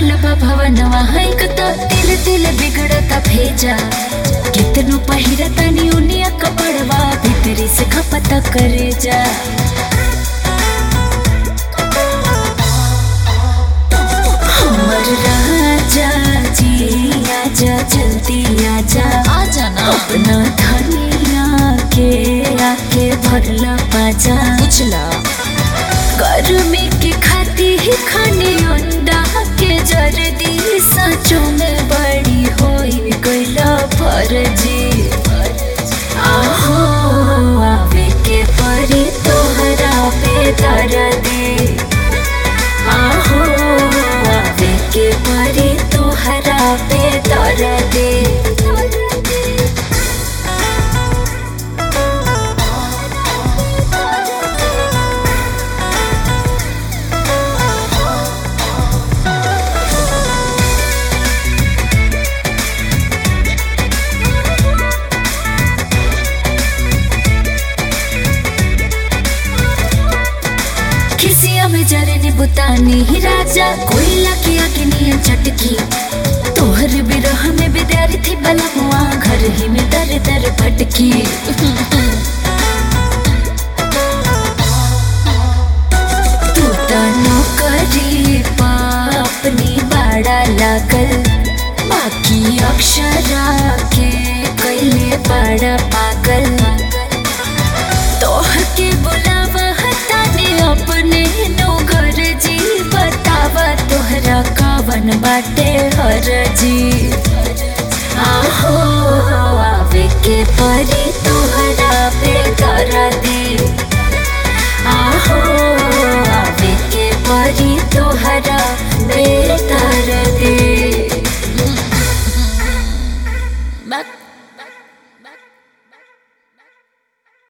भरल बा भवनवा हैक त तिल तिल बिगड़ता भेजा कितनो पहिरता नी उनिया कपड़वा भीतरी से खपता करे जा हमर राजा जी आजा जल्दी आजा ना अपना धनिया के आके भरला बाजा बुझला गर्मी के खाती ही खाने अंडा के जर्दी सचों में बड़ी होई गईला फर्जी आहो आवे के परी तोहरा पे दर्दी आहो आवे के परी तोहरा पे दर्दी में जरनी बुतानी ही राजा कोयला की अग्निया चटकी तोहर बिरह में विद्यार्थी बलमुआ घर ही में दर दर भटकी तू तो नौकरी पा अपनी बाड़ा लागल बाकी अक्षरा के कैले बड़ा पागल तोहर के बुलावा हटाने अपने नौकर जी बतावा तोहरा कावन बाटे हर जी आहो आवे के परी तो